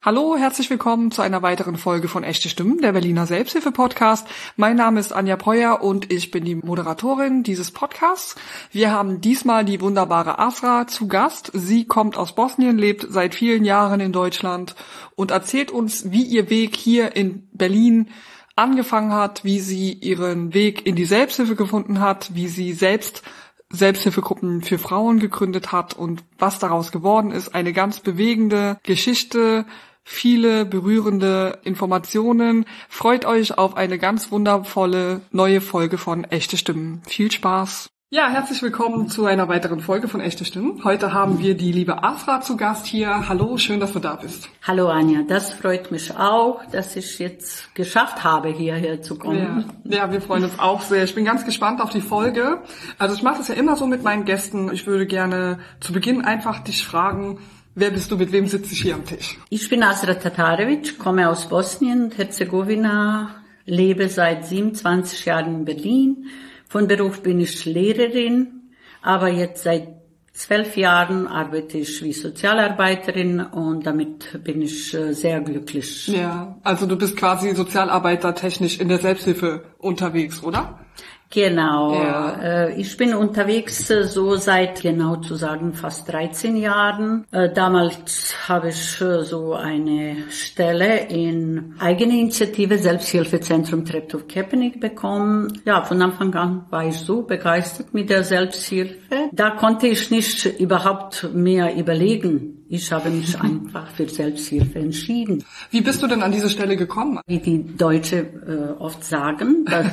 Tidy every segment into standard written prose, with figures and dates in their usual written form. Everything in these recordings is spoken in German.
Hallo, herzlich willkommen zu einer weiteren Folge von Echte Stimmen, der Berliner Selbsthilfe-Podcast. Mein Name ist Anja Breuer und ich bin die Moderatorin dieses Podcasts. Wir haben diesmal die wunderbare Asra zu Gast. Sie kommt aus Bosnien, lebt seit vielen Jahren in Deutschland und erzählt uns, wie ihr Weg hier in Berlin angefangen hat, wie sie ihren Weg in die Selbsthilfe gefunden hat, wie sie selbst Selbsthilfegruppen für Frauen gegründet hat und was daraus geworden ist. Eine ganz bewegende Geschichte, viele berührende Informationen. Freut euch auf eine ganz wundervolle neue Folge von Echte Stimmen. Viel Spaß! Ja, herzlich willkommen zu einer weiteren Folge von Echte Stimmen. Heute haben wir die liebe Asra zu Gast hier. Hallo, schön, dass du da bist. Hallo Anja, das freut mich auch, dass ich jetzt geschafft habe, hierher zu kommen. Ja, wir freuen uns auch sehr. Ich bin ganz gespannt auf die Folge. Also ich mache das ja immer so mit meinen Gästen. Ich würde gerne zu Beginn einfach dich fragen, wer bist du, mit wem sitze ich hier am Tisch? Ich bin Asra Tatarević, komme aus Bosnien und Herzegowina, lebe seit 27 Jahren in Berlin. Von Beruf bin ich Lehrerin, aber jetzt seit 12 Jahren arbeite ich wie Sozialarbeiterin und damit bin ich sehr glücklich. Ja, also du bist quasi sozialarbeitertechnisch in der Selbsthilfe unterwegs, oder? Genau, ja. Ich bin unterwegs so seit, genau zu sagen, fast 13 Jahren. Damals habe ich so eine Stelle in Eigeninitiative Selbsthilfezentrum Treptow-Köpenick bekommen. Ja, von Anfang an war ich so begeistert mit der Selbsthilfe. Da konnte ich nicht überhaupt mehr überlegen. Ich habe mich einfach für Selbsthilfe entschieden. Wie bist du denn an diese Stelle gekommen? Wie die Deutsche oft sagen, dass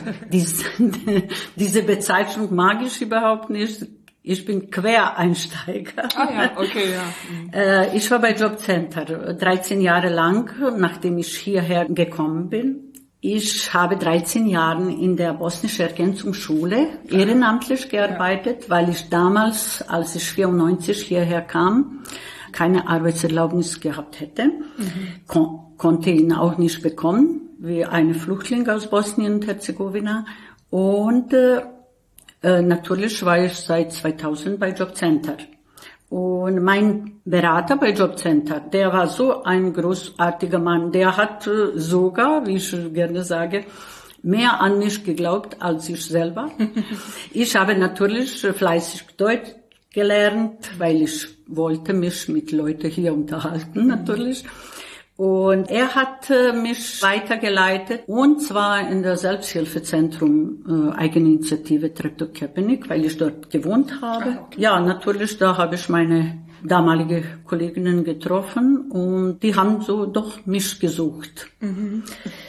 diese Bezeichnung mag ich überhaupt nicht. Ich bin Quereinsteiger. Ah ja, okay, ja. Ich war bei Jobcenter 13 Jahre lang, nachdem ich hierher gekommen bin. Ich habe 13 Jahre in der bosnischen Ergänzungsschule ehrenamtlich gearbeitet, weil ich damals, als ich 94 hierher kam, keine Arbeitserlaubnis gehabt hätte, konnte ihn auch nicht bekommen, wie eine Flüchtling aus Bosnien und Herzegowina. Und natürlich war ich seit 2000 bei Jobcenter. Und mein Berater bei Jobcenter, der war so ein großartiger Mann, der hat sogar, wie ich gerne sage, mehr an mich geglaubt als ich selber. Ich habe natürlich fleißig Deutsch gelernt, weil ich wollte mich mit Leuten hier unterhalten, natürlich. Und er hat mich weitergeleitet, und zwar in der Selbsthilfezentrum Eigeninitiative Treptow-Köpenick, weil ich dort gewohnt habe. Okay. Ja, natürlich, da habe ich meine damalige Kolleginnen getroffen und die haben so doch mich gesucht. Und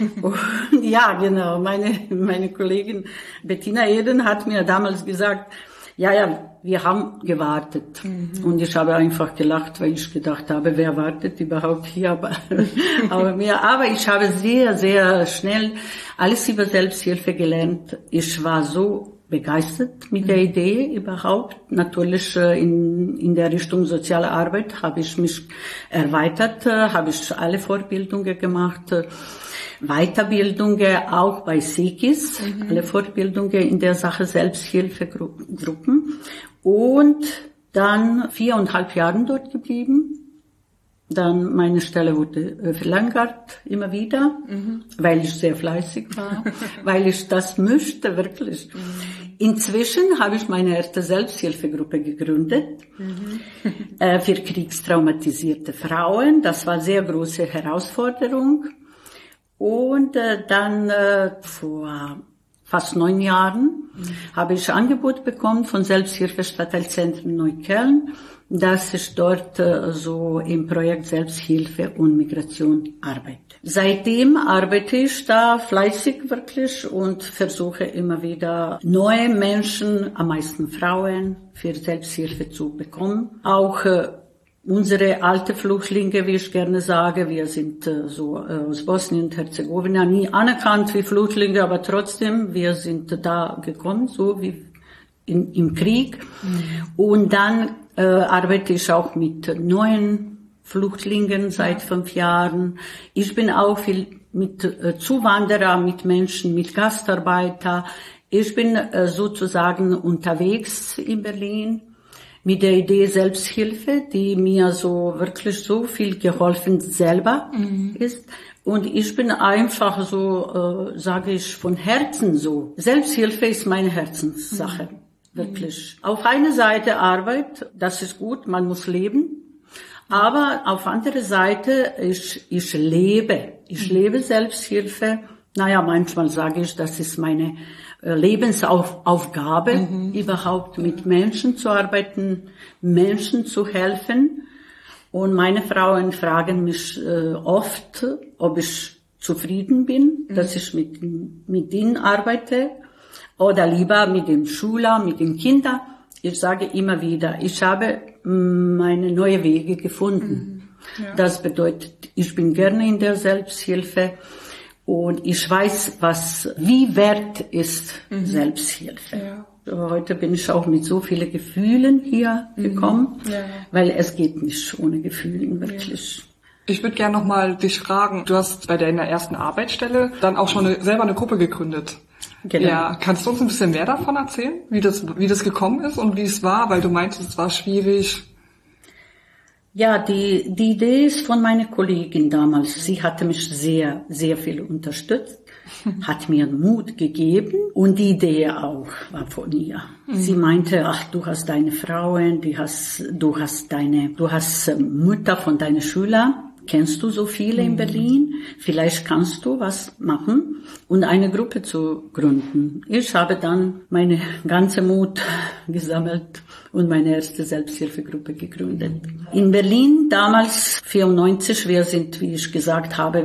ja, genau, meine Kollegin Bettina Eden hat mir damals gesagt, ja, wir haben gewartet. Und ich habe einfach gelacht, weil ich gedacht habe, wer wartet überhaupt hier? Aber ich habe sehr, sehr schnell alles über Selbsthilfe gelernt. Ich war so begeistert mit der Idee überhaupt. Natürlich in der Richtung soziale Arbeit habe ich mich erweitert, habe ich alle Fortbildungen gemacht, Weiterbildungen auch bei SEKIS, alle Fortbildungen in der Sache Selbsthilfegruppen, und dann 4,5 Jahre dort geblieben. Dann meine Stelle wurde verlängert immer wieder, weil ich sehr fleißig war, weil ich das möchte, wirklich. Inzwischen habe ich meine erste Selbsthilfegruppe gegründet für kriegstraumatisierte Frauen. Das war eine sehr große Herausforderung. Und dann vor fast 9 Jahren habe ich Angebot bekommen von Selbsthilfe Stadtteilzentrum Neukölln, dass ich dort so im Projekt Selbsthilfe und Migration arbeite. Seitdem arbeite ich da fleißig wirklich und versuche immer wieder neue Menschen, am meisten Frauen, für Selbsthilfe zu bekommen. Auch unsere alte Flüchtlinge, wie ich gerne sage, wir sind so aus Bosnien und Herzegowina nie anerkannt wie Flüchtlinge, aber trotzdem, wir sind da gekommen, so wie im Krieg. Und dann arbeite ich auch mit neuen Flüchtlingen seit 5 Jahren. Ich bin auch viel mit Zuwanderern, mit Menschen, mit Gastarbeiter. Ich bin sozusagen unterwegs in Berlin. mit der Idee Selbsthilfe, die mir so wirklich so viel geholfen selber ist. Und ich bin einfach so, sage ich, von Herzen so. Selbsthilfe ist meine Herzenssache, wirklich. Auf einer Seite Arbeit, das ist gut, man muss leben. Aber auf andere Seite, ich lebe Selbsthilfe. Naja, manchmal sage ich, das ist meine Lebensaufgabe, überhaupt mit Menschen zu arbeiten, Menschen zu helfen. Und meine Frauen fragen mich oft, ob ich zufrieden bin, dass ich mit ihnen arbeite oder lieber mit dem Schüler, mit den Kindern. Ich sage immer wieder, ich habe meine neue Wege gefunden. Ja. Das bedeutet, ich bin gerne in der Selbsthilfe und ich weiß, wie wert ist Selbsthilfe. Ja. Heute bin ich auch mit so vielen Gefühlen hier gekommen, weil es geht nicht ohne Gefühlen, wirklich. Ja. Ich würde gerne nochmal dich fragen, du hast bei deiner ersten Arbeitsstelle dann auch schon selber eine Gruppe gegründet. Genau. Ja, kannst du uns ein bisschen mehr davon erzählen, wie das gekommen ist und wie es war, weil du meintest, es war schwierig. Ja, die Idee ist von meiner Kollegin damals. Sie hatte mich sehr, sehr viel unterstützt, hat mir Mut gegeben und die Idee auch war von ihr. Sie meinte, ach, du hast deine Frauen, du hast Mutter von deinen Schülern. Kennst du so viele in Berlin? Vielleicht kannst du was machen und eine Gruppe zu gründen. Ich habe dann meine ganze Mut gesammelt und meine erste Selbsthilfegruppe gegründet. In Berlin damals 94, wir sind, wie ich gesagt habe,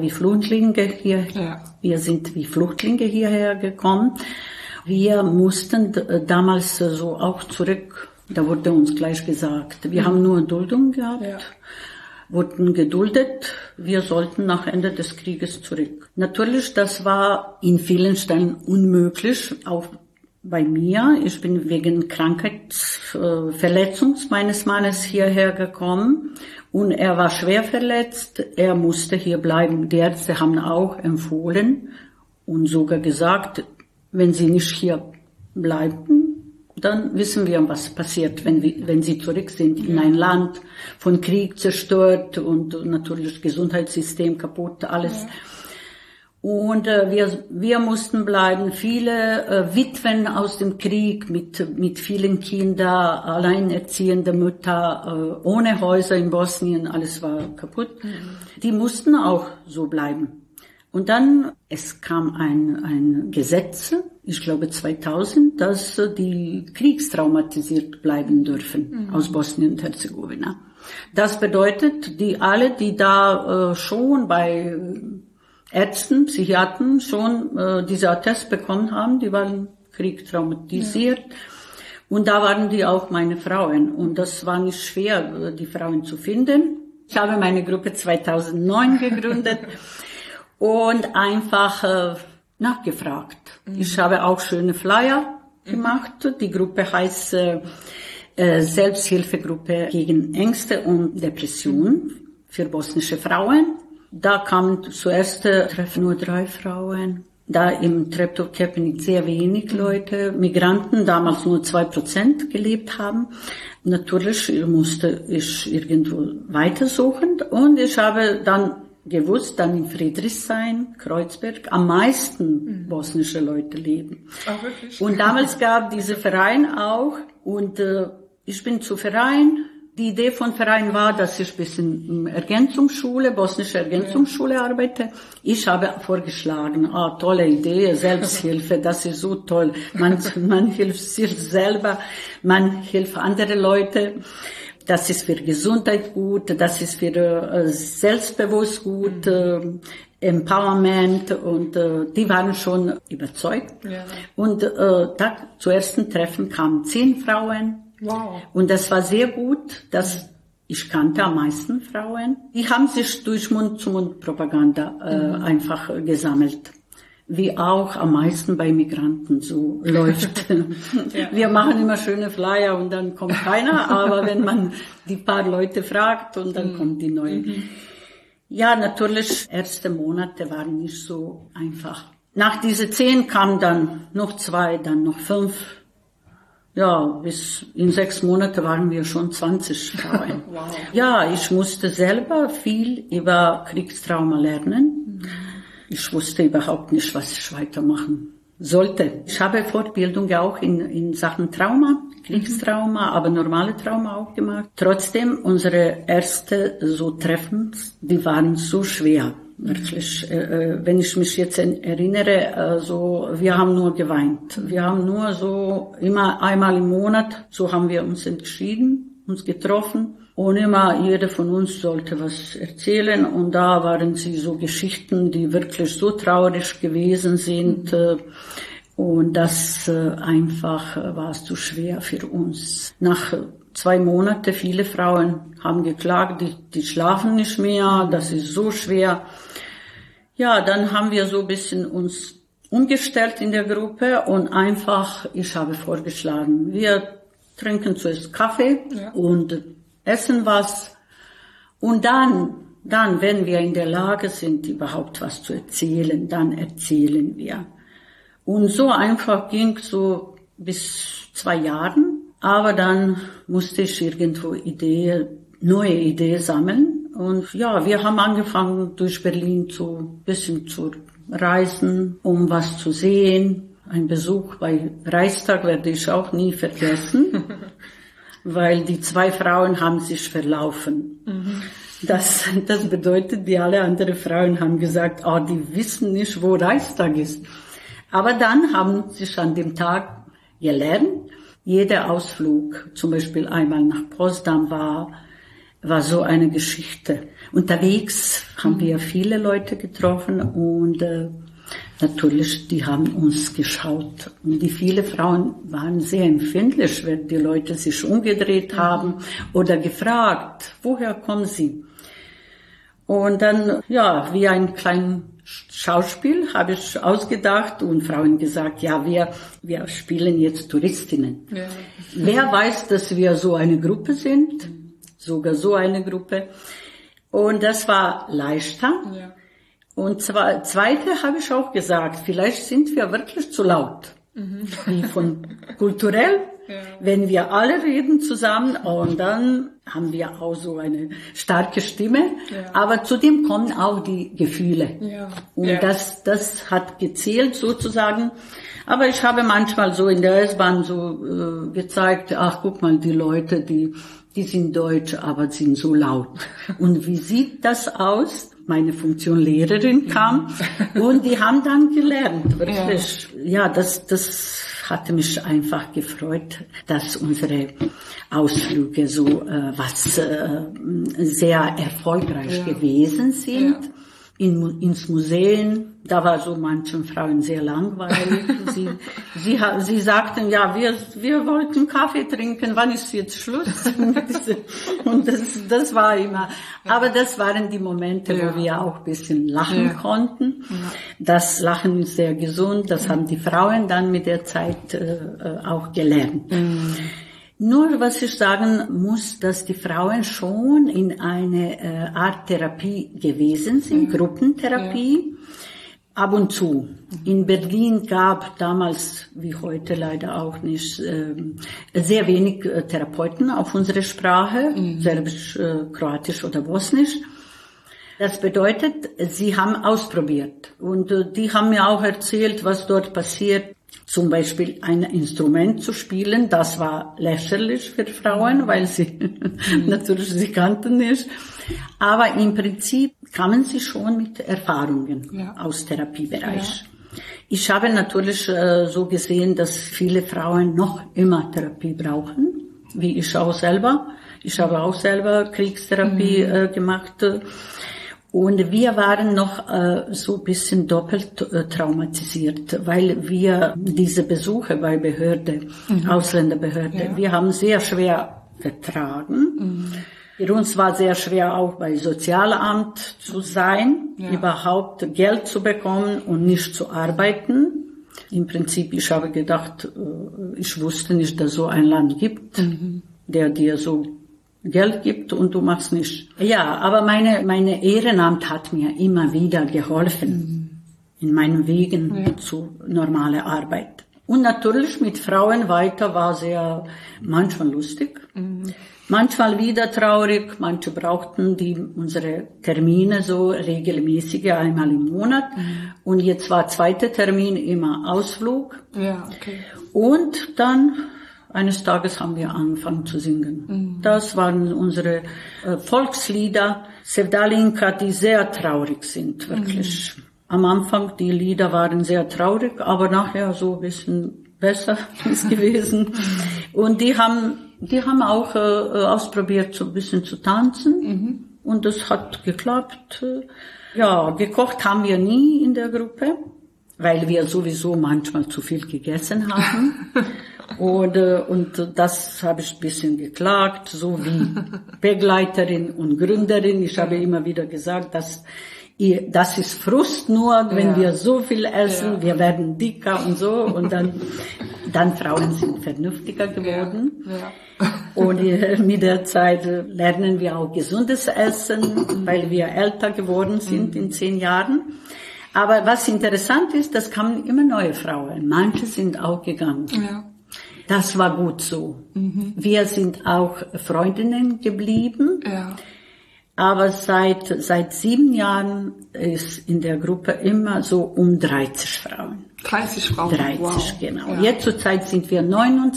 wir sind wie Flüchtlinge hierher gekommen. Wir mussten damals so auch zurück, da wurde uns gleich gesagt, wir haben nur Duldung gehabt. Ja. Wurden geduldet, wir sollten nach Ende des Krieges zurück. Natürlich, das war in vielen Stellen unmöglich, auch bei mir. Ich bin wegen Krankheitsverletzung meines Mannes hierher gekommen und er war schwer verletzt, er musste hier bleiben. Die Ärzte haben auch empfohlen und sogar gesagt, wenn Sie nicht hier bleiben, dann wissen wir, was passiert, wenn sie zurück sind in ein Land von Krieg zerstört und natürlich Gesundheitssystem kaputt, alles. Ja. Und wir mussten bleiben. Viele Witwen aus dem Krieg mit vielen Kindern, alleinerziehende Mütter, ohne Häuser in Bosnien, alles war kaputt. Die mussten auch so bleiben. Und dann, es kam ein Gesetz, ich glaube 2000, dass die kriegstraumatisiert bleiben dürfen aus Bosnien und Herzegowina. Das bedeutet, die da schon bei Ärzten, Psychiatern schon dieser Attest bekommen haben, die waren kriegstraumatisiert. Ja. Und da waren die auch meine Frauen. Und das war nicht schwer, die Frauen zu finden. Ich habe meine Gruppe 2009 gegründet. Und einfach nachgefragt. Ich habe auch schöne Flyer gemacht. Die Gruppe heißt Selbsthilfegruppe gegen Ängste und Depressionen für bosnische Frauen. Da kamen zuerst Treffen nur 3 Frauen. Da im Treptow-Köpenick sehr wenig Leute, Migranten, damals nur 2% gelebt haben. Natürlich musste ich irgendwo weitersuchen und ich habe dann gewusst, dann in Friedrichshain, Kreuzberg, am meisten bosnische Leute leben. Ach, wirklich? Und damals gab diese Verein auch und ich bin zu Verein. Die Idee von Verein war, dass ich ein bisschen Ergänzungsschule, bosnische Ergänzungsschule arbeite. Ich habe vorgeschlagen, tolle Idee, Selbsthilfe, das ist so toll. Man hilft sich selber, man hilft andere Leute. Das ist für Gesundheit gut, das ist für Selbstbewusst gut, Empowerment und die waren schon überzeugt. Ja. Und da zu ersten Treffen kamen 10 Frauen. Wow. Und das war sehr gut, dass ich kannte am meisten Frauen. Die haben sich durch Mund-zu-Mund-Propaganda einfach gesammelt. Wie auch am meisten bei Migranten so läuft. Ja. Wir machen immer schöne Flyer und dann kommt keiner, aber wenn man die paar Leute fragt und dann kommen die neuen. Ja, natürlich, erste Monate waren nicht so einfach. Nach diese 10 kamen dann noch 2, dann noch 5. Ja, bis in 6 Monaten waren wir schon 20 Frauen. Wow. Ja, ich musste selber viel über Kriegstrauma lernen. Ich wusste überhaupt nicht, was ich weitermachen sollte. Ich habe Fortbildung auch in Sachen Trauma, Kriegstrauma, aber normale Trauma auch gemacht. Trotzdem, unsere erste so Treffen, die waren so schwer. Wirklich, wenn ich mich jetzt erinnere, wir haben nur geweint. Wir haben nur so immer einmal im Monat, so haben wir uns entschieden, uns getroffen. Und immer jeder von uns sollte was erzählen. Und da waren sie so Geschichten, die wirklich so traurig gewesen sind. Und das einfach war es zu schwer für uns. Nach 2 Monaten, viele Frauen haben geklagt, die schlafen nicht mehr, das ist so schwer. Ja, dann haben wir so ein bisschen uns umgestellt in der Gruppe und einfach, ich habe vorgeschlagen, wir trinken zuerst Kaffee und essen was. Und dann, wenn wir in der Lage sind, überhaupt was zu erzählen, dann erzählen wir. Und so einfach ging so bis 2 Jahren. Aber dann musste ich irgendwo neue Ideen sammeln. Und ja, wir haben angefangen, durch Berlin bisschen zu reisen, um was zu sehen. Ein Besuch bei Reichstag werde ich auch nie vergessen, weil die 2 Frauen haben sich verlaufen. Das bedeutet, die alle anderen Frauen haben gesagt, die wissen nicht, wo Reichstag ist. Aber dann haben sich an dem Tag gelernt. Jeder Ausflug, zum Beispiel einmal nach Potsdam, war so eine Geschichte. Unterwegs haben wir viele Leute getroffen und natürlich, die haben uns geschaut. Und die viele Frauen waren sehr empfindlich, wenn die Leute sich umgedreht haben oder gefragt, woher kommen sie? Und dann, ja, wie ein kleines Schauspiel habe ich ausgedacht und Frauen gesagt, ja, wir spielen jetzt Touristinnen. Ja. Wer weiß, dass wir so eine Gruppe sind? Sogar so eine Gruppe. Und das war leichter. Ja. Und zweite habe ich auch gesagt, vielleicht sind wir wirklich zu laut. Wie von kulturell. Ja. Wenn wir alle reden zusammen und dann haben wir auch so eine starke Stimme, aber zudem kommen auch die Gefühle. Ja. Und das hat gezählt sozusagen. Aber ich habe manchmal so in der S-Bahn so gezeigt, ach guck mal, die Leute, die sind deutsch, aber sind so laut. Und wie sieht das aus? Meine Funktion Lehrerin kam und die haben dann gelernt. Wirklich. Ja, das hatte mich einfach gefreut, dass unsere Ausflüge so sehr erfolgreich gewesen sind. Ja. Ins Museum, da war so manchen Frauen sehr langweilig. Sie sagten, ja, wir wollten Kaffee trinken, wann ist jetzt Schluss? Und das war immer, aber das waren die Momente, wo wir auch ein bisschen lachen konnten. Ja. Das Lachen ist sehr gesund, das haben die Frauen dann mit der Zeit auch gelernt. Mhm. Nur was ich sagen muss, dass die Frauen schon in eine Art Therapie gewesen sind, Gruppentherapie, ab und zu. In Berlin gab damals, wie heute leider auch nicht, sehr wenig Therapeuten auf unsere Sprache, Serbisch, Kroatisch oder Bosnisch. Das bedeutet, sie haben ausprobiert und die haben mir auch erzählt, was dort passiert. Zum Beispiel ein Instrument zu spielen, das war lächerlich für Frauen, weil sie natürlich sie kannten nicht. Aber im Prinzip kamen sie schon mit Erfahrungen aus Therapiebereich. Ja. Ich habe natürlich so gesehen, dass viele Frauen noch immer Therapie brauchen, wie ich auch selber. Ich habe auch selber Kriegstherapie gemacht. Und wir waren noch so ein bisschen doppelt traumatisiert, weil wir diese Besuche bei Behörde, Ausländerbehörde, wir haben sehr schwer getragen. Für uns war sehr schwer auch bei Sozialamt zu sein, überhaupt Geld zu bekommen und nicht zu arbeiten. Im Prinzip, ich habe gedacht, ich wusste nicht, dass so ein Land gibt, der dir so Geld gibt und du machst nicht. Ja, aber meine Ehrenamt hat mir immer wieder geholfen in meinen Wegen zu normaler Arbeit. Und natürlich mit Frauen weiter war sehr manchmal lustig, manchmal wieder traurig. Manche brauchten unsere Termine so regelmäßige, einmal im Monat. Und jetzt war zweiter Termin immer Ausflug. Ja, okay. Und dann eines Tages haben wir angefangen zu singen. Das waren unsere Volkslieder, Sevdalinka, die sehr traurig sind, wirklich. Am Anfang, die Lieder waren sehr traurig, aber nachher so ein bisschen besser ist gewesen. Und die haben auch ausprobiert, so ein bisschen zu tanzen. Und das hat geklappt. Ja, gekocht haben wir nie in der Gruppe, weil wir sowieso manchmal zu viel gegessen haben. Und das habe ich ein bisschen geklagt, so wie Begleiterin und Gründerin. Ich habe immer wieder gesagt, das ist Frust nur, wenn wir so viel essen, wir werden dicker und so. Und dann Frauen sind vernünftiger geworden. Ja. Und mit der Zeit lernen wir auch gesundes Essen, weil wir älter geworden sind in 10 Jahren. Aber was interessant ist, das kamen immer neue Frauen. Manche sind auch gegangen. Ja. Das war gut so. Wir sind auch Freundinnen geblieben. Ja. Aber seit 7 Jahren ist in der Gruppe immer so um 30 Frauen. 30 Frauen? 30, wow. Genau. Ja. Jetzt zur Zeit sind wir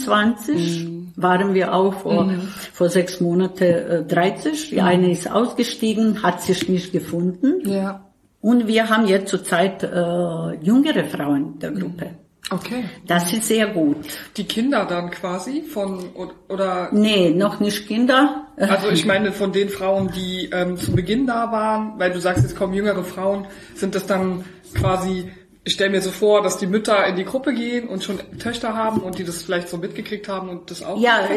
29, waren wir auch vor 6 Monaten 30. Die eine ist ausgestiegen, hat sich nicht gefunden. Ja. Und wir haben jetzt zur Zeit jüngere Frauen in der Gruppe. Okay. Das ist sehr gut. Die Kinder dann quasi oder? Nee, noch nicht Kinder. Also ich meine von den Frauen, die zu Beginn da waren, weil du sagst, jetzt kommen jüngere Frauen, sind das dann quasi, ich stelle mir so vor, dass die Mütter in die Gruppe gehen und schon Töchter haben und die das vielleicht so mitgekriegt haben und das auch? Ja,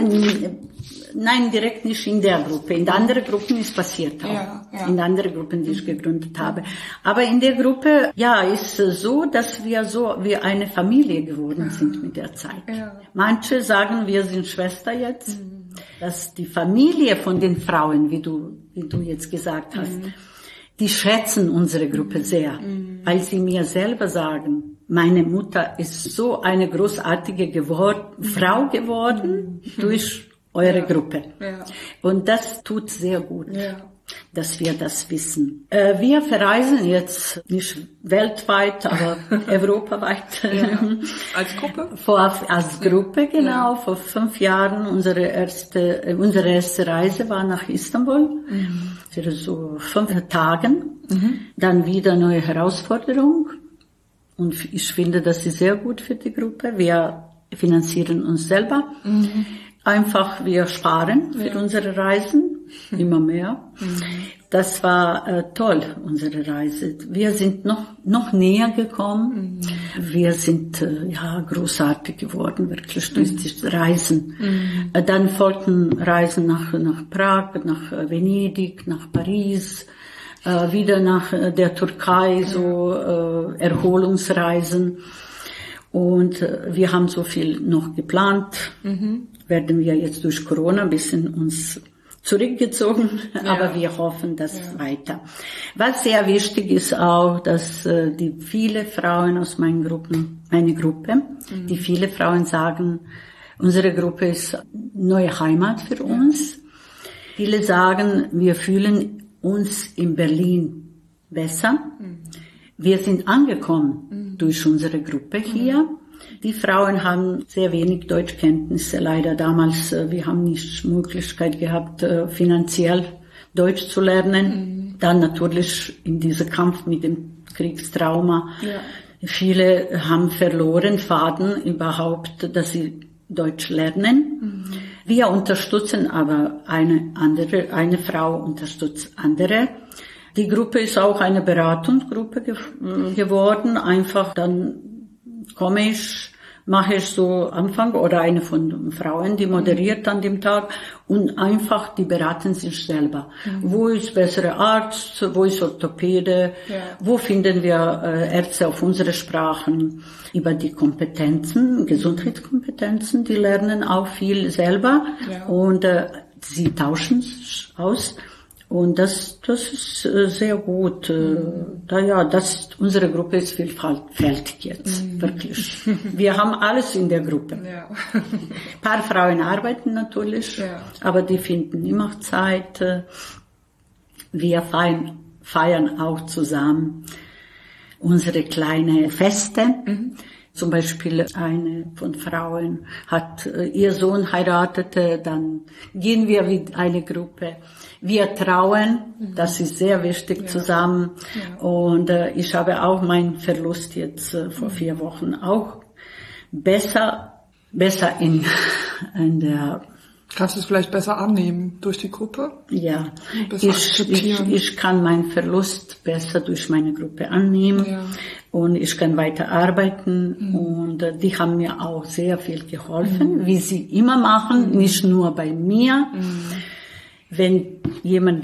nein, direkt nicht in der Gruppe. In anderen Gruppen ist passiert auch. Ja. In anderen Gruppen, die ich gegründet habe. Aber in der Gruppe, ist so, dass wir so wie eine Familie geworden sind mit der Zeit. Ja. Manche sagen, wir sind Schwester jetzt. Dass die Familie von den Frauen, wie du jetzt gesagt hast, die schätzen unsere Gruppe sehr, weil sie mir selber sagen, meine Mutter ist so eine großartige Frau geworden durch eure Gruppe. Ja. Und das tut sehr gut, dass wir das wissen. Wir verreisen jetzt nicht weltweit, aber europaweit. Als Gruppe? Als Gruppe, genau. Vor 5 Jahren unsere erste Reise war nach Istanbul. Für so 5 Tagen. Dann wieder neue Herausforderung. Und ich finde, das ist sehr gut für die Gruppe. Wir finanzieren uns selber. Einfach, wir sparen für unsere Reisen. Immer mehr. Das war toll, unsere Reise. Wir sind noch näher gekommen. Wir sind großartig geworden, wirklich durch die Reisen. Dann folgten Reisen nach Prag, nach Venedig, nach Paris, wieder nach der Türkei, so Erholungsreisen. Und wir haben so viel noch geplant. Werden wir jetzt durch Corona ein bisschen uns zurückgezogen, aber wir hoffen, dass weiter. Was sehr wichtig ist auch, dass die viele Frauen aus meine Gruppe, die viele Frauen sagen, unsere Gruppe ist neue Heimat für uns. Viele sagen, wir fühlen uns in Berlin besser. Wir sind angekommen durch unsere Gruppe hier. Die Frauen haben sehr wenig Deutschkenntnisse, leider damals. Wir haben nicht Möglichkeit gehabt, finanziell Deutsch zu lernen. Dann natürlich in diesem Kampf mit dem Kriegstrauma. Viele haben verloren Faden überhaupt, dass sie Deutsch lernen. Wir unterstützen aber eine Frau unterstützt andere. Die Gruppe ist auch eine Beratungsgruppe geworden. Einfach dann mache ich so Anfang oder eine von den Frauen, die moderiert an dem Tag und einfach, die beraten sich selber. Wo ist bessere Arzt, wo ist Orthopäde, wo finden wir Ärzte auf unsere Sprachen, über die Kompetenzen, Gesundheitskompetenzen, die lernen auch viel selber und sie tauschen aus. Und das ist sehr gut. Unsere Gruppe ist vielfältig jetzt, wirklich. Wir haben alles in der Gruppe. Ja. Ein paar Frauen arbeiten natürlich, aber die finden immer Zeit. Wir feiern auch zusammen unsere kleinen Feste. Zum Beispiel eine von Frauen hat ihr Sohn heiratete, dann gehen wir mit einer Gruppe. Wir trauen, das ist sehr wichtig zusammen. Ja. Und ich habe auch meinen Verlust jetzt vor 4 Wochen auch besser in der. Kannst du es vielleicht besser annehmen durch die Gruppe? Ja, ich kann meinen Verlust besser durch meine Gruppe annehmen und ich kann weiter arbeiten und die haben mir auch sehr viel geholfen, wie sie immer machen, nicht nur bei mir. Wenn jemand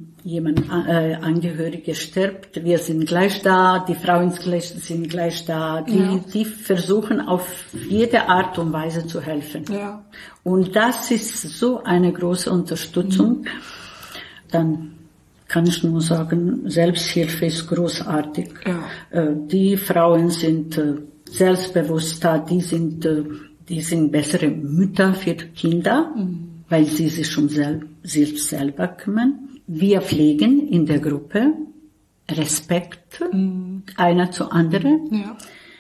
Angehörige stirbt, wir sind gleich da, die Frauen sind gleich da, die versuchen auf jede Art und Weise zu helfen. Ja. Und das ist so eine große Unterstützung. Dann kann ich nur sagen, Selbsthilfe ist großartig. Ja. Die Frauen sind selbstbewusster, die sind bessere Mütter für Kinder, weil sie sich schon selbst selber kümmern. Wir pflegen in der Gruppe Respekt einer zu anderen. Ja.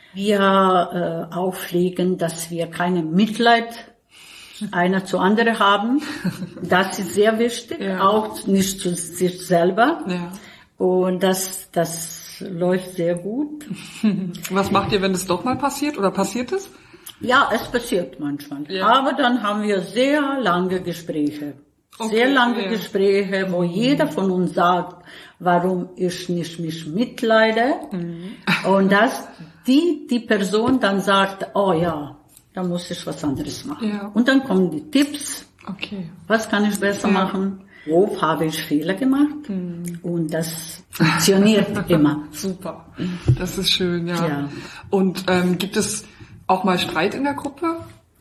Wir auch pflegen, dass wir keine Mitleid einer zu anderen haben. Das ist sehr wichtig, auch nicht zu sich selber. Ja. Und das läuft sehr gut. Was macht ihr, wenn es doch mal passiert oder passiert es? Ja, es passiert manchmal. Ja. Aber dann haben wir sehr lange Gespräche. Okay, sehr lange Gespräche, wo jeder von uns sagt, warum ich nicht mich mitleide. Und dass die Person dann sagt, oh ja, da muss ich was anderes machen. Ja. Und dann kommen die Tipps. Okay. Was kann ich besser machen? Wo habe ich Fehler gemacht? Und das funktioniert immer. Super. Das ist schön, ja. Und gibt es auch mal Streit in der Gruppe?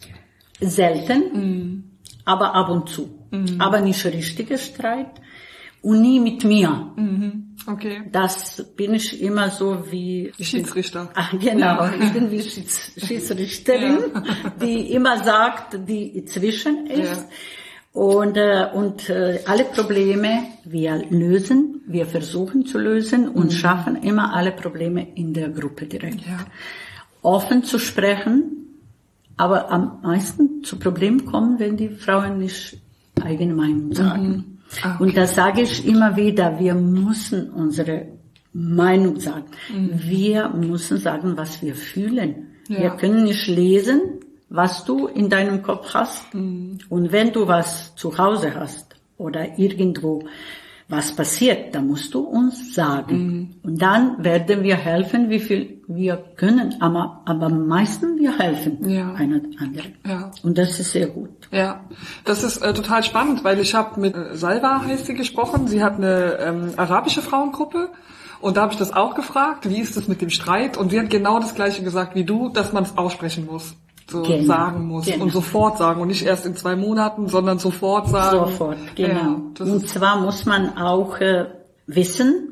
Selten, aber ab und zu. Aber nicht richtiger Streit und nie mit mir. Okay. Das bin ich immer so wie Schiedsrichter. Genau, ich bin wie Schiedsrichterin, die immer sagt, die zwischen ist. Und alle Probleme wir lösen, wir versuchen zu lösen und schaffen immer alle Probleme in der Gruppe direkt. Ja. Offen zu sprechen, aber am meisten zu Problemen kommen, wenn die Frauen nicht eigene Meinung sagen. Okay. Und das sage ich immer wieder, wir müssen unsere Meinung sagen. Wir müssen sagen, was wir fühlen. Ja. Wir können nicht lesen, was du in deinem Kopf hast. Und wenn du was zu Hause hast oder irgendwo was passiert, dann musst du uns sagen. Und dann werden wir helfen, wie viel wir können. Aber am meisten wir helfen einer anderen. Ja. Und das ist sehr gut. Ja, das ist total spannend, weil ich habe mit Salva, heißt sie, gesprochen. Sie hat eine arabische Frauengruppe. Und da habe ich das auch gefragt, wie ist das mit dem Streit? Und sie hat genau das Gleiche gesagt wie du, dass man es aussprechen muss. Sagen muss und sofort sagen und nicht erst in 2 Monaten, sondern sofort sagen. Sofort, genau. Ja, und zwar muss man auch wissen,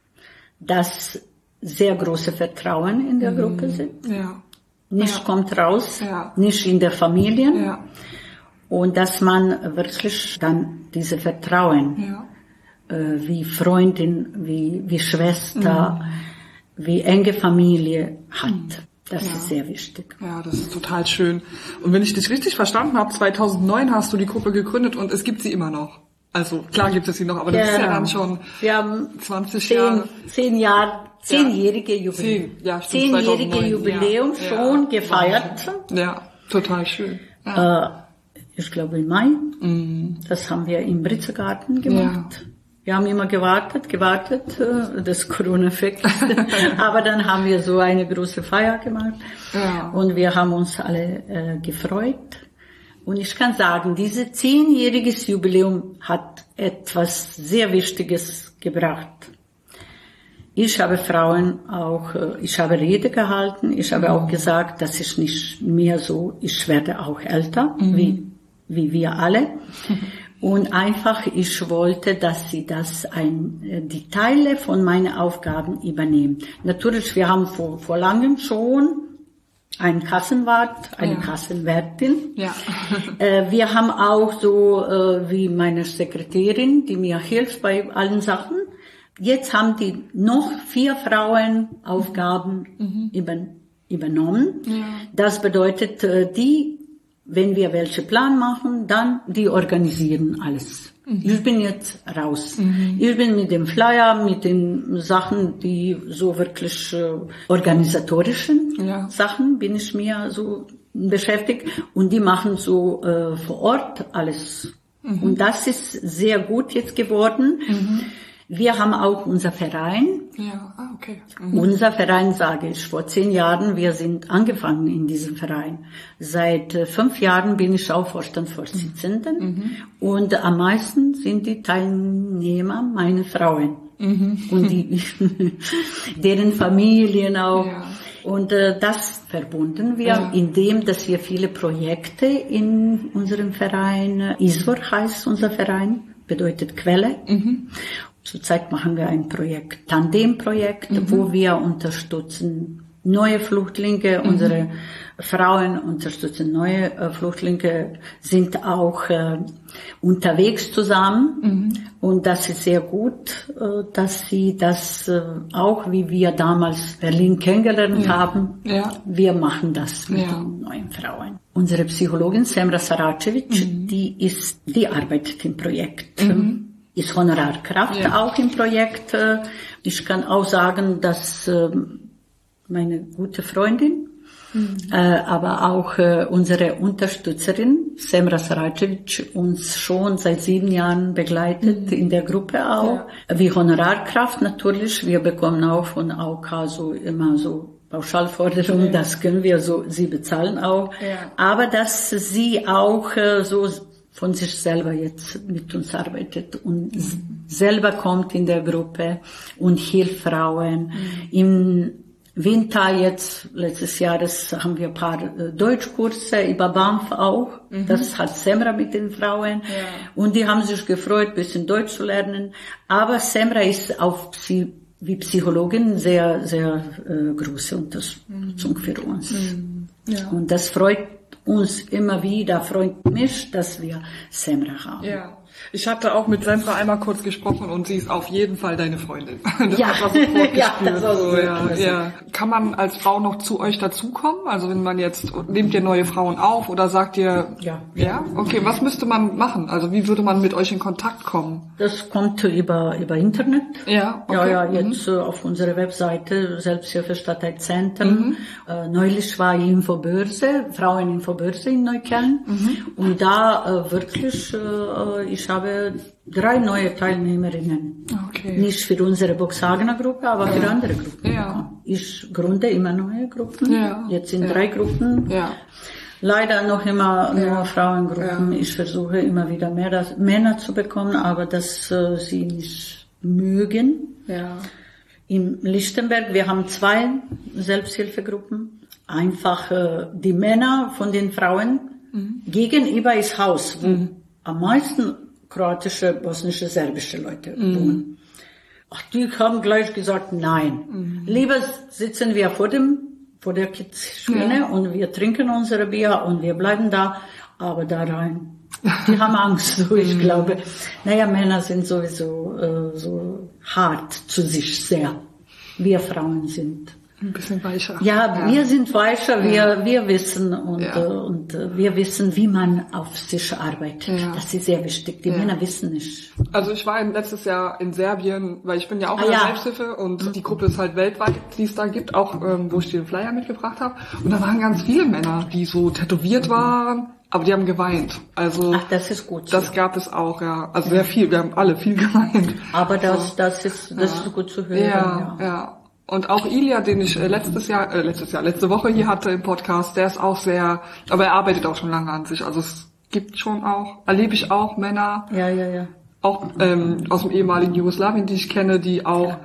dass sehr große Vertrauen in der Gruppe sind. Ja. Nicht kommt raus, nicht in der Familie. Ja. Und dass man wirklich dann diese Vertrauen wie Freundin, wie Schwester, wie enge Familie hat. Das ist sehr wichtig. Ja, das ist total schön. Und wenn ich dich richtig verstanden habe, 2009 hast du die Gruppe gegründet und es gibt sie immer noch. Also klar gibt es sie noch, aber das ist ja dann schon wir haben 10-jährige Jubiläum. 10-jährige Jubiläum schon gefeiert. Ja, total schön. Ich glaube im Mai. Das haben wir im Britzergarten gemacht. Ja. Wir haben immer gewartet, das Corona weg. Aber dann haben wir so eine große Feier gemacht. Ja. Und wir haben uns alle gefreut. Und ich kann sagen, dieses 10-jähriges Jubiläum hat etwas sehr Wichtiges gebracht. Ich habe Frauen auch, ich habe Rede gehalten. Ich habe auch gesagt, dass ich nicht mehr so, ich werde auch älter, wie wir alle. Und einfach, ich wollte, dass sie die Teile von meinen Aufgaben übernehmen. Natürlich, wir haben vor langem schon einen Kassenwart, eine Kassenwärtin. Ja. Wir haben auch so wie meine Sekretärin, die mir hilft bei allen Sachen. Jetzt haben die noch 4 Frauen Aufgaben übernommen. Ja. Das bedeutet, wenn wir welche Plan machen, dann die organisieren alles. Ich bin jetzt raus. Ich bin mit dem Flyer, mit den Sachen, die so wirklich organisatorischen Sachen, bin ich mir so beschäftigt. Und die machen so vor Ort alles. Und das ist sehr gut jetzt geworden. Wir haben auch unser Verein. Ja, okay. Unser Verein, sage ich, vor 10 Jahren, wir sind angefangen in diesem Verein. Seit 5 Jahren bin ich auch Vorstandsvorsitzende. Und am meisten sind die Teilnehmer meine Frauen. Und deren Familien auch. Ja. Und das verbunden wir, indem, dass wir viele Projekte in unserem Verein, ISVOR heißt unser Verein, bedeutet Quelle. Zurzeit machen wir ein Projekt, Tandemprojekt, wo wir unterstützen neue Flüchtlinge, unsere Frauen unterstützen neue Flüchtlinge, sind auch unterwegs zusammen. Und das ist sehr gut, dass sie das auch, wie wir damals Berlin kennengelernt haben, wir machen das mit den neuen Frauen. Unsere Psychologin Semra Saracevic, die arbeitet im Projekt. Ist Honorarkraft auch im Projekt. Ich kann auch sagen, dass meine gute Freundin, aber auch unsere Unterstützerin Semra Saracevic uns schon seit 7 Jahren begleitet, in der Gruppe auch. Wie Honorarkraft natürlich, wir bekommen auch von AOK so immer so Pauschalforderungen, das können wir so, sie bezahlen auch. Aber dass sie auch so von sich selber jetzt mit uns arbeitet und selber kommt in der Gruppe und hilft Frauen. Im Winter jetzt, letztes Jahr, haben wir ein paar Deutschkurse über BAMF auch. Das hat Semra mit den Frauen. Und die haben sich gefreut, ein bisschen Deutsch zu lernen. Aber Semra ist auch wie Psychologin sehr, sehr große Unterstützung für uns. Und das freut uns immer wieder, freut mich, dass wir Semra haben. Ja. Ich hatte auch mit Semra einmal kurz gesprochen und sie ist auf jeden Fall deine Freundin. Das hat man sofort gespürt. Kann man als Frau noch zu euch dazukommen? Also wenn man jetzt, nehmt ihr neue Frauen auf oder sagt ihr, ja? Okay, was müsste man machen? Also wie würde man mit euch in Kontakt kommen? Das kommt über Internet. Ja, okay. Jetzt auf unserer Webseite, Selbsthilfe Stadtteilzentren. Neulich war die Infobörse, Fraueninfobörse in Neukölln. Und da wirklich, ich habe 3 neue Teilnehmerinnen. Okay. Nicht für unsere Boxhagener Gruppe, aber für andere Gruppen. Ich gründe immer neue Gruppen. Jetzt sind 3 Gruppen. Leider noch immer nur Frauengruppen. Ich versuche immer wieder mehr Männer zu bekommen, aber dass sie nicht mögen. In Lichtenberg, wir haben 2 Selbsthilfegruppen. Einfach die Männer von den Frauen gegenüber ist Haus, wo am meisten kroatische, bosnische, serbische Leute wohnen. Ach, die haben gleich gesagt, nein. Lieber sitzen wir vor der Kitzschwine und wir trinken unsere Bier und wir bleiben da, aber da rein. Die haben Angst, so ich glaube. Männer sind sowieso so hart zu sich sehr. Wir Frauen sind ein bisschen weicher. Wir sind weicher, wir wissen und wir wissen, wie man auf sich arbeitet. Das ist sehr wichtig. Die Männer wissen nicht. Also ich war letztes Jahr in Serbien, weil ich bin ja auch in der Selbsthilfe und die Gruppe ist halt weltweit, die es da gibt, auch wo ich den Flyer mitgebracht habe. Und da waren ganz viele Männer, die so tätowiert waren, aber die haben geweint. Also das ist gut. Das gab es auch, Also sehr viel. Wir haben alle viel geweint. Aber das ist gut zu hören. Und auch Ilya, den ich letzte Woche hier hatte im Podcast, der ist auch sehr, aber er arbeitet auch schon lange an sich. Also es gibt schon auch, erlebe ich auch Männer, auch aus dem ehemaligen Jugoslawien, die ich kenne, die auch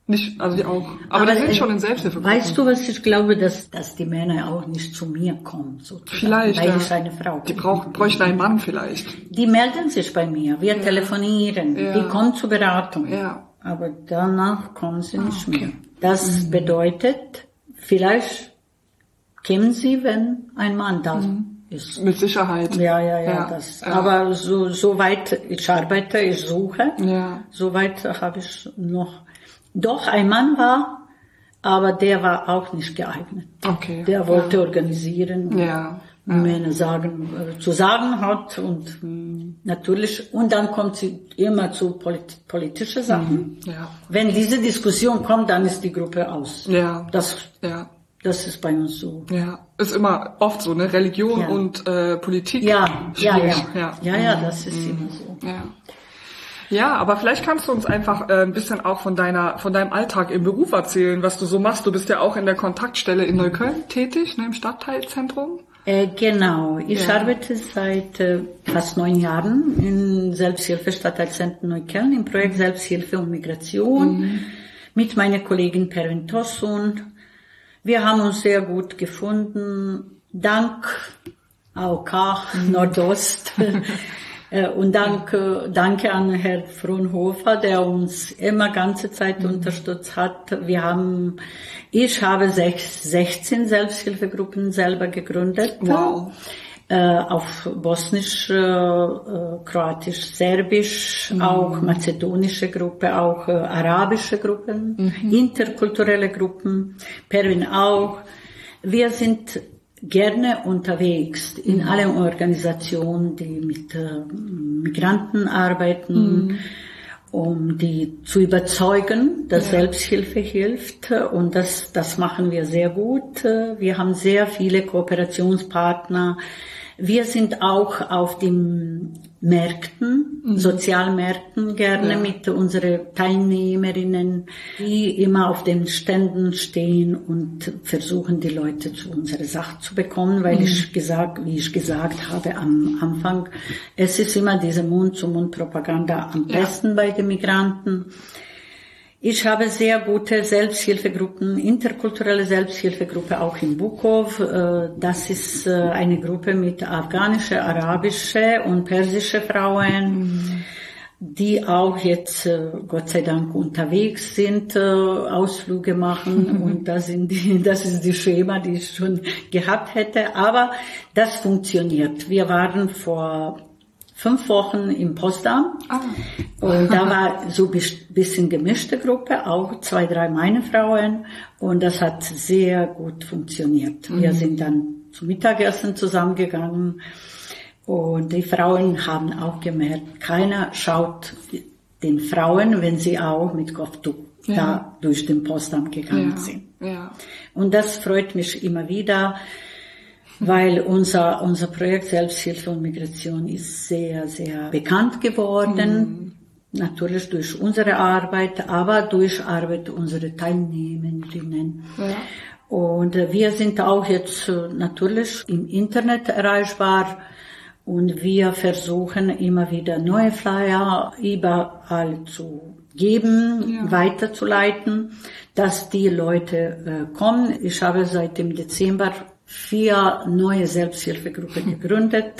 Nicht, also die auch. Aber die sind schon in Selbsthilfegruppen. Weißt du, was ich glaube, dass die Männer auch nicht zu mir kommen, sozusagen. Vielleicht, weil ich eine Frau bin. Die bräuchten einen Mann vielleicht. Die melden sich bei mir, wir telefonieren, die kommen zur Beratung. Ja. Aber danach kommen sie nicht mehr. Das bedeutet, vielleicht kämen sie, wenn ein Mann da ist. Mit Sicherheit. Ja. Aber so weit ich arbeite, ich suche, so weit habe ich noch. Doch, ein Mann war, aber der war auch nicht geeignet. Okay. Der wollte organisieren, Männer zu sagen hat und natürlich, und dann kommt sie immer zu politischen Sachen. Ja. Wenn diese Diskussion kommt, dann ist die Gruppe aus. Ja. Das ist bei uns so. Ja, ist immer oft so, ne? Religion und Politik. Ja, das ist immer so. Ja. Ja, aber vielleicht kannst du uns einfach ein bisschen auch von deinem Alltag im Beruf erzählen, was du so machst. Du bist ja auch in der Kontaktstelle in Neukölln tätig, ne, im Stadtteilzentrum. Genau, ich arbeite seit fast 9 Jahren in Selbsthilfe Stadtteilzentrum Neukölln im Projekt Selbsthilfe und Migration mit meiner Kollegin Pervin Tosun. Wir haben uns sehr gut gefunden, dank AOK Nordost. Und danke an Herrn Frohnhofer, der uns immer ganze Zeit unterstützt hat. Ich habe 16 Selbsthilfegruppen selber gegründet. Wow. Auf Bosnisch, Kroatisch, Serbisch, auch mazedonische Gruppe, auch arabische Gruppen, interkulturelle Gruppen, Pervin auch. Wir sind gerne unterwegs in allen Organisationen, die mit Migranten arbeiten, um die zu überzeugen, dass Selbsthilfe hilft. Und das machen wir sehr gut. Wir haben sehr viele Kooperationspartner. Wir sind auch auf den Märkten, Sozialmärkten gerne mit unseren Teilnehmerinnen, die immer auf den Ständen stehen und versuchen, die Leute zu unserer Sache zu bekommen, weil wie ich gesagt habe am Anfang, es ist immer diese Mund-zu-Mund-Propaganda am besten bei den Migranten. Ich habe sehr gute Selbsthilfegruppen, interkulturelle Selbsthilfegruppe auch in Bukow. Das ist eine Gruppe mit afghanische, arabische und persische Frauen, die auch jetzt Gott sei Dank unterwegs sind, Ausflüge machen und das ist die Schema, die ich schon gehabt hätte. Aber das funktioniert. Wir waren vor 5 Wochen im Potsdam. Und da war so ein bisschen gemischte Gruppe, auch 2, 3 meine Frauen. Und das hat sehr gut funktioniert. Wir sind dann zum Mittagessen zusammengegangen. Und die Frauen haben auch gemerkt, keiner schaut den Frauen, wenn sie auch mit Kopftuch da durch den Potsdam gegangen sind. Ja. Und das freut mich immer wieder. Weil unser Projekt Selbsthilfe und Migration ist sehr, sehr bekannt geworden. Natürlich durch unsere Arbeit, aber durch Arbeit unserer Teilnehmerinnen. Ja. Und wir sind auch jetzt natürlich im Internet erreichbar und wir versuchen immer wieder neue Flyer überall zu geben, weiterzuleiten, dass die Leute kommen. Ich habe seit dem Dezember 4 neue Selbsthilfegruppen gegründet,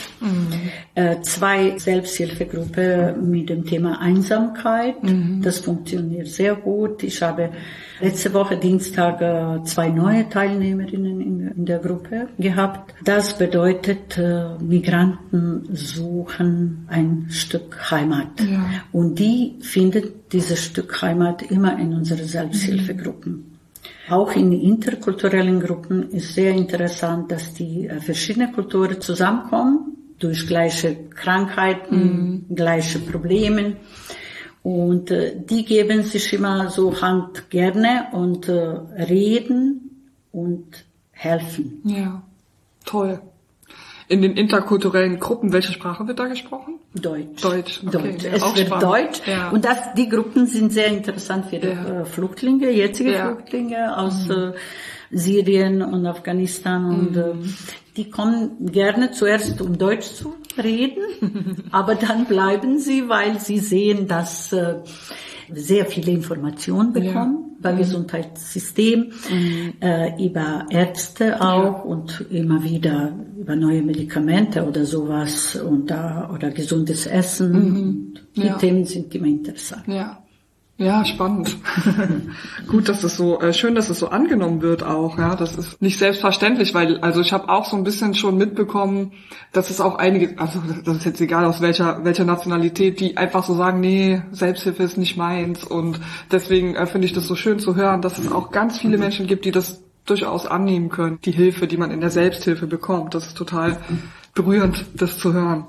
2 Selbsthilfegruppen mit dem Thema Einsamkeit. Das funktioniert sehr gut. Ich habe letzte Woche Dienstag 2 neue Teilnehmerinnen in der Gruppe gehabt. Das bedeutet, Migranten suchen ein Stück Heimat. Ja. Und die finden dieses Stück Heimat immer in unseren Selbsthilfegruppen. Auch in interkulturellen Gruppen ist sehr interessant, dass die verschiedenen Kulturen zusammenkommen, durch gleiche Krankheiten, gleiche Probleme. Und die geben sich immer so Hand gerne und reden und helfen. Ja, toll. In den interkulturellen Gruppen, welche Sprache wird da gesprochen? Deutsch. Deutsch, okay. Deutsch. Es wird spannend. Deutsch. Ja. Und die Gruppen sind sehr interessant für die Flüchtlinge, jetzige Flüchtlinge aus Syrien und Afghanistan. Und die kommen gerne zuerst, um Deutsch zu reden, aber dann bleiben sie, weil sie sehen, dass sehr viele Informationen bekommen. über Gesundheitssystem, über Ärzte auch und immer wieder über neue Medikamente oder sowas oder gesundes Essen. Die Themen sind immer interessant. Ja, spannend. Gut, dass es so schön, dass es so angenommen wird auch. Ja, das ist nicht selbstverständlich, weil ich habe auch so ein bisschen schon mitbekommen, dass es auch einige, also das ist jetzt egal aus welcher Nationalität, die einfach so sagen, nee, Selbsthilfe ist nicht meins, und deswegen finde ich das so schön zu hören, dass es auch ganz viele Menschen gibt, die das durchaus annehmen können, die Hilfe, die man in der Selbsthilfe bekommt. Das ist total berührend, das zu hören.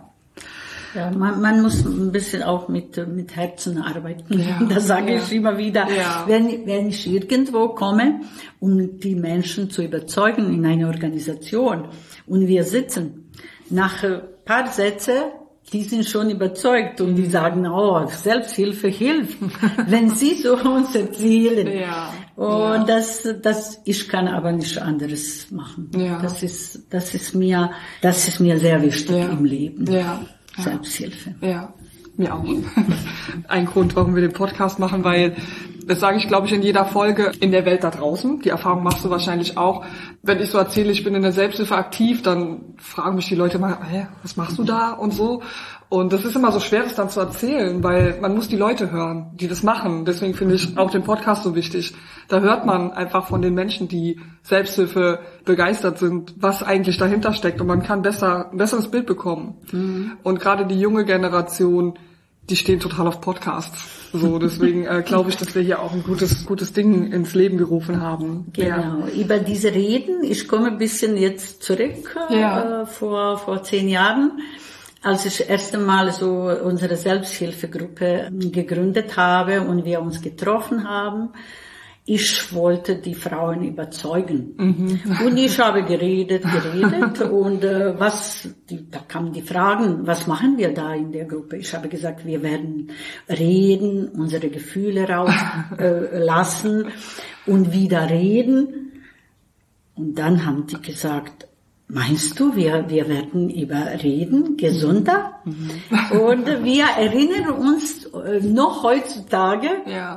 Ja, man muss ein bisschen auch mit Herzen arbeiten. Ja, das sage ich immer wieder. Ja. Wenn ich irgendwo komme, um die Menschen zu überzeugen in einer Organisation und wir sitzen, nach ein paar Sätzen, die sind schon überzeugt und die sagen, oh, Selbsthilfe hilft, wenn sie so uns erzählen. Und ich kann aber nicht anderes machen. Das ist mir sehr wichtig im Leben. Selbsthilfe. Ja, mir auch. Ein Grund, warum wir den Podcast machen, weil, das sage ich, glaube ich, in jeder Folge, in der Welt da draußen, die Erfahrung machst du wahrscheinlich auch, wenn ich so erzähle, ich bin in der Selbsthilfe aktiv, dann fragen mich die Leute mal, was machst du da und so. Und das ist immer so schwer, das dann zu erzählen, weil man muss die Leute hören, die das machen. Deswegen finde ich auch den Podcast so wichtig. Da hört man einfach von den Menschen, die Selbsthilfe begeistert sind, was eigentlich dahinter steckt. Und man kann ein besseres Bild bekommen. Und gerade die junge Generation, die stehen total auf Podcasts. So, deswegen glaube ich, dass wir hier auch ein gutes Ding ins Leben gerufen haben. Genau, über diese Reden, ich komme ein bisschen jetzt zurück, vor 10 Jahren. Als ich das erste Mal so unsere Selbsthilfegruppe gegründet habe und wir uns getroffen haben, ich wollte die Frauen überzeugen. Und ich habe geredet und da kamen die Fragen, was machen wir da in der Gruppe? Ich habe gesagt, wir werden reden, unsere Gefühle rauslassen und wieder reden. Und dann haben die gesagt, meinst du, wir werden überreden, gesunder? Und wir erinnern uns noch heutzutage,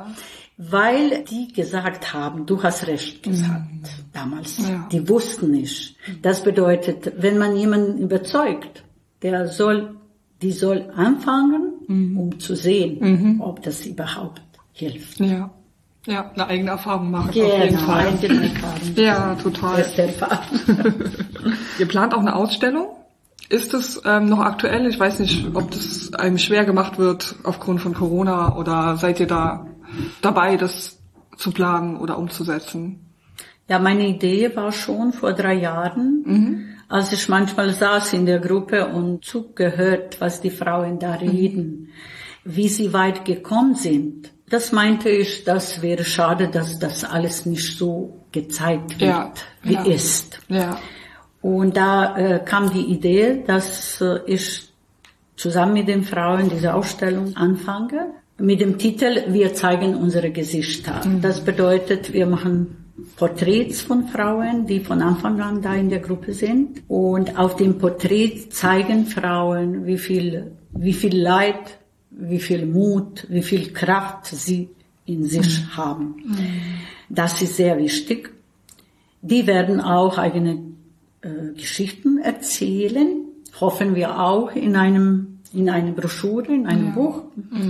weil die gesagt haben, du hast recht gesagt damals. Die wussten nicht. Das bedeutet, wenn man jemanden überzeugt, die soll anfangen, um zu sehen, ob das überhaupt hilft. Ja, eine eigene Erfahrung machen. Genau, auf jeden Fall. Eigene Erfahrung. Ja, total. Ihr plant auch eine Ausstellung. Ist es noch aktuell? Ich weiß nicht, ob das einem schwer gemacht wird aufgrund von Corona, oder seid ihr da dabei, das zu planen oder umzusetzen? Ja, meine Idee war schon vor 3 Jahren, als ich manchmal saß in der Gruppe und zugehört, was die Frauen da reden, wie sie weit gekommen sind. Das meinte ich, das wäre schade, dass das alles nicht so gezeigt wird, wie ist. Und da kam die Idee, dass ich zusammen mit den Frauen diese Ausstellung anfange, mit dem Titel Wir zeigen unsere Gesichter. Das bedeutet, wir machen Porträts von Frauen, die von Anfang an da in der Gruppe sind. Und auf dem Porträt zeigen Frauen, wie viel Leid, wie viel Mut, wie viel Kraft sie in sich haben. Das ist sehr wichtig. Die werden auch eigene Geschichten erzählen, hoffen wir auch in einer Broschüre, in einem Buch.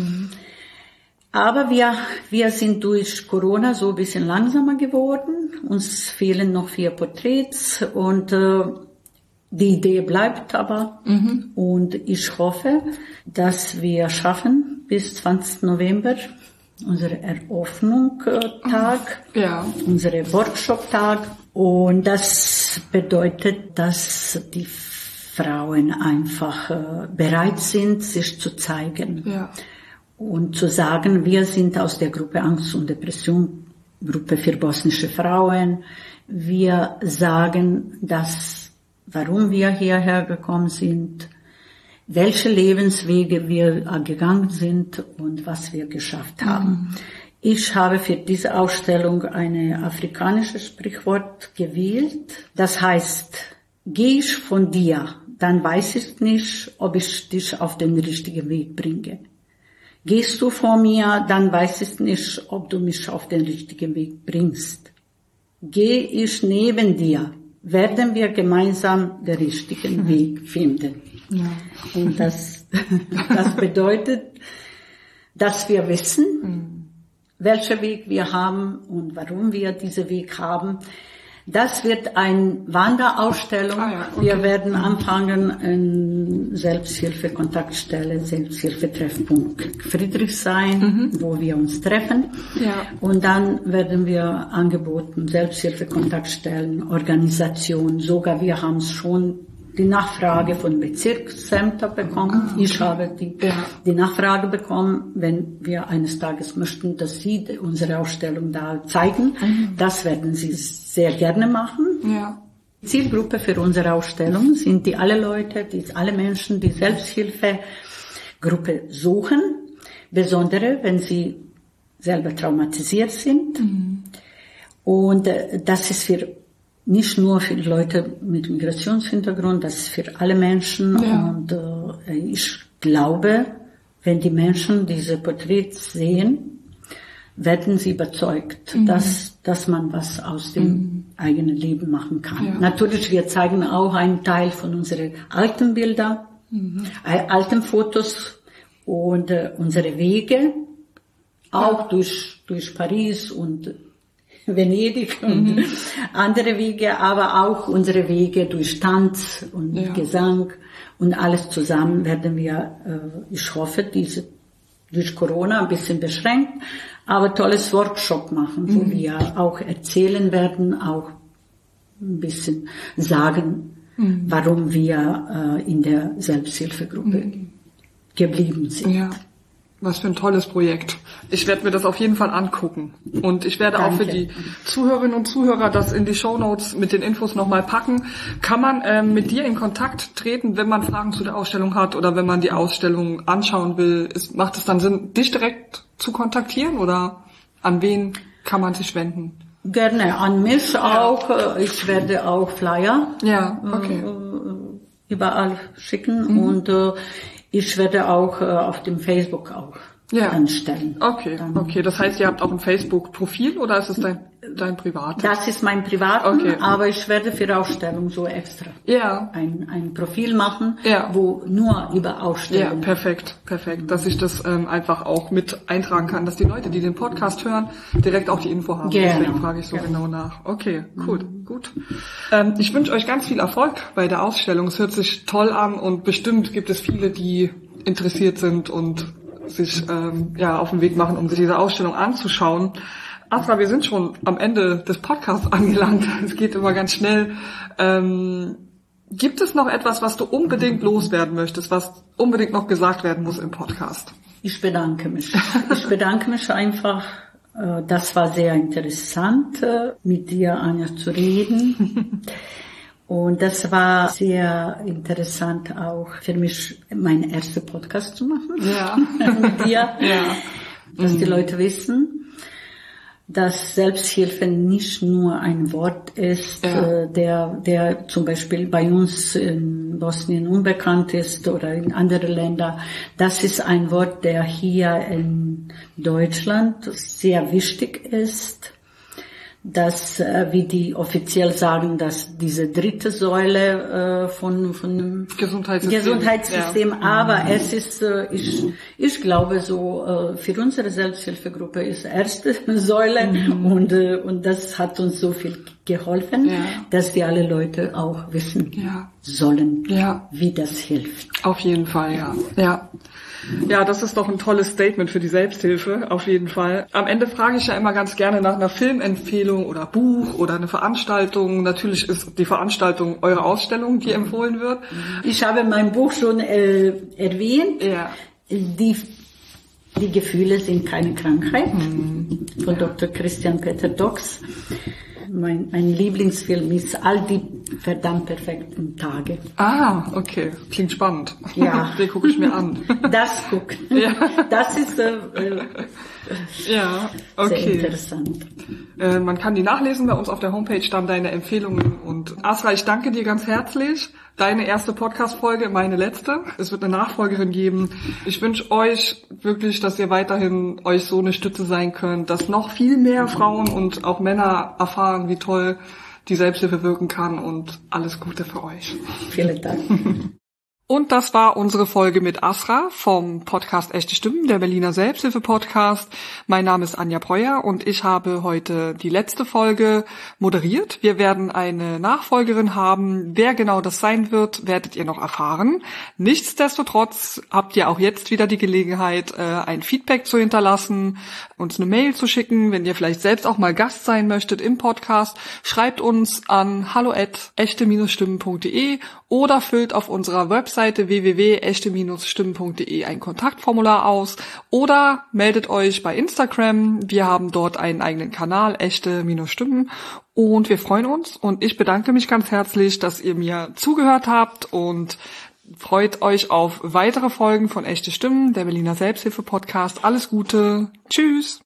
Aber wir sind durch Corona so ein bisschen langsamer geworden. Uns fehlen noch 4 Porträts und die Idee bleibt aber. Und ich hoffe, dass wir schaffen bis 20. November unsere Eröffnungstag, unsere Workshop-Tag. Und das bedeutet, dass die Frauen einfach bereit sind, sich zu zeigen. Und zu sagen, wir sind aus der Gruppe Angst und Depression, Gruppe für bosnische Frauen. Wir sagen, warum wir hierher gekommen sind, welche Lebenswege wir gegangen sind und was wir geschafft haben. Ich habe für diese Ausstellung eine afrikanische Sprichwort gewählt. Das heißt, geh ich von dir, dann weiß ich nicht, ob ich dich auf den richtigen Weg bringe. Gehst du vor mir, dann weiß ich nicht, ob du mich auf den richtigen Weg bringst. Gehe ich neben dir, werden wir gemeinsam den richtigen Weg finden. Ja. Und das bedeutet, dass wir wissen, welchen Weg wir haben und warum wir diesen Weg haben. Das wird eine Wanderausstellung. Okay. Wir werden anfangen in Selbsthilfe-Kontaktstelle, Selbsthilfe-Treffpunkt Friedrichshain, wo wir uns treffen. Ja. Und dann werden wir angeboten, Selbsthilfe-Kontaktstellen, Organisationen, sogar wir haben es schon die Nachfrage von Bezirksämtern bekommen. Ich habe die Nachfrage bekommen, wenn wir eines Tages möchten, dass Sie unsere Ausstellung da zeigen. Das werden Sie sehr gerne machen. Ja. Die Zielgruppe für unsere Ausstellung sind alle Leute, alle Menschen, die Selbsthilfegruppe suchen, besonders wenn sie selber traumatisiert sind. Und das ist nicht nur für Leute mit Migrationshintergrund, das ist für alle Menschen. Ja. Und ich glaube, wenn die Menschen diese Porträts sehen, werden sie überzeugt, dass man was aus dem eigenen Leben machen kann. Ja. Natürlich, wir zeigen auch einen Teil von unseren alten Bildern, alten Fotos und unsere Wege, auch durch Paris und Venedig und andere Wege, aber auch unsere Wege durch Tanz und Gesang und alles zusammen werden wir, ich hoffe, durch Corona ein bisschen beschränkt, aber tolles Workshop machen, wo wir auch erzählen werden, auch ein bisschen sagen, warum wir in der Selbsthilfegruppe geblieben sind. Ja. Was für ein tolles Projekt. Ich werde mir das auf jeden Fall angucken. Und ich werde auch für die Zuhörerinnen und Zuhörer das in die Shownotes mit den Infos nochmal packen. Kann man mit dir in Kontakt treten, wenn man Fragen zu der Ausstellung hat oder wenn man die Ausstellung anschauen will? Macht es dann Sinn, dich direkt zu kontaktieren oder an wen kann man sich wenden? Gerne, an mich auch. Ich werde auch Flyer überall schicken und ich werde auch auf dem Facebook auch anstellen. Okay, das heißt, ihr habt auch ein Facebook-Profil oder ist es dein privates? Das ist mein privates, aber ich werde für die Ausstellung so extra ein Profil machen, wo nur über Ausstellungen. Ja, perfekt, dass ich das einfach auch mit eintragen kann, dass die Leute, die den Podcast hören, direkt auch die Info haben. Genau. Deswegen frage ich so genau nach. Okay, cool, gut. Ich wünsche euch ganz viel Erfolg bei der Ausstellung. Es hört sich toll an und bestimmt gibt es viele, die interessiert sind und sich auf den Weg machen, um sich diese Ausstellung anzuschauen. Asra, wir sind schon am Ende des Podcasts angelangt. Es geht immer ganz schnell. Gibt es noch etwas, was du unbedingt loswerden möchtest, was unbedingt noch gesagt werden muss im Podcast? Ich bedanke mich. Ich bedanke mich einfach. Das war sehr interessant, mit dir, Anja, zu reden. Und das war sehr interessant auch für mich, meinen ersten Podcast zu machen mit dir. Dass die Leute wissen, dass Selbsthilfe nicht nur ein Wort ist, der zum Beispiel bei uns in Bosnien unbekannt ist oder in anderen Ländern. Das ist ein Wort, der hier in Deutschland sehr wichtig ist. Dass, wie die offiziell sagen, dass diese dritte Säule von dem Gesundheitssystem, aber es ist, ich glaube so, für unsere Selbsthilfegruppe ist erste Säule und das hat uns so viel geholfen, dass die alle Leute auch wissen sollen, wie das hilft. Auf jeden Fall, Ja, das ist doch ein tolles Statement für die Selbsthilfe, auf jeden Fall. Am Ende frage ich ja immer ganz gerne nach einer Filmempfehlung oder Buch oder eine Veranstaltung. Natürlich ist die Veranstaltung eure Ausstellung, die empfohlen wird. Ich habe mein Buch schon erwähnt. Ja. Die Gefühle sind keine Krankheit, von Dr. Christian Peter Dox. Mein Lieblingsfilm ist All die verdammt perfekten Tage. Ah, okay. Klingt spannend. Ja. Den gucke ich mir an. Das gucken. Ja. Das ist sehr interessant. Man kann die nachlesen bei uns auf der Homepage, dann deine Empfehlungen und Und Asra, ich danke dir ganz herzlich. Deine erste Podcast-Folge, meine letzte. Es wird eine Nachfolgerin geben. Ich wünsche euch wirklich, dass ihr weiterhin euch so eine Stütze sein könnt, dass noch viel mehr Frauen und auch Männer erfahren, wie toll die Selbsthilfe wirken kann, und alles Gute für euch. Vielen Dank. Und das war unsere Folge mit Asra vom Podcast Echte Stimmen, der Berliner Selbsthilfe-Podcast. Mein Name ist Anja Breuer und ich habe heute die letzte Folge moderiert. Wir werden eine Nachfolgerin haben. Wer genau das sein wird, werdet ihr noch erfahren. Nichtsdestotrotz habt ihr auch jetzt wieder die Gelegenheit, ein Feedback zu hinterlassen, uns eine Mail zu schicken. Wenn ihr vielleicht selbst auch mal Gast sein möchtet im Podcast, schreibt uns an hallo@echte-stimmen.de oder füllt auf unserer Webseite www.echte-stimmen.de ein Kontaktformular aus oder meldet euch bei Instagram. Wir haben dort einen eigenen Kanal, Echte-Stimmen, und wir freuen uns, und ich bedanke mich ganz herzlich, dass ihr mir zugehört habt, und freut euch auf weitere Folgen von Echte Stimmen, der Berliner Selbsthilfe-Podcast. Alles Gute. Tschüss.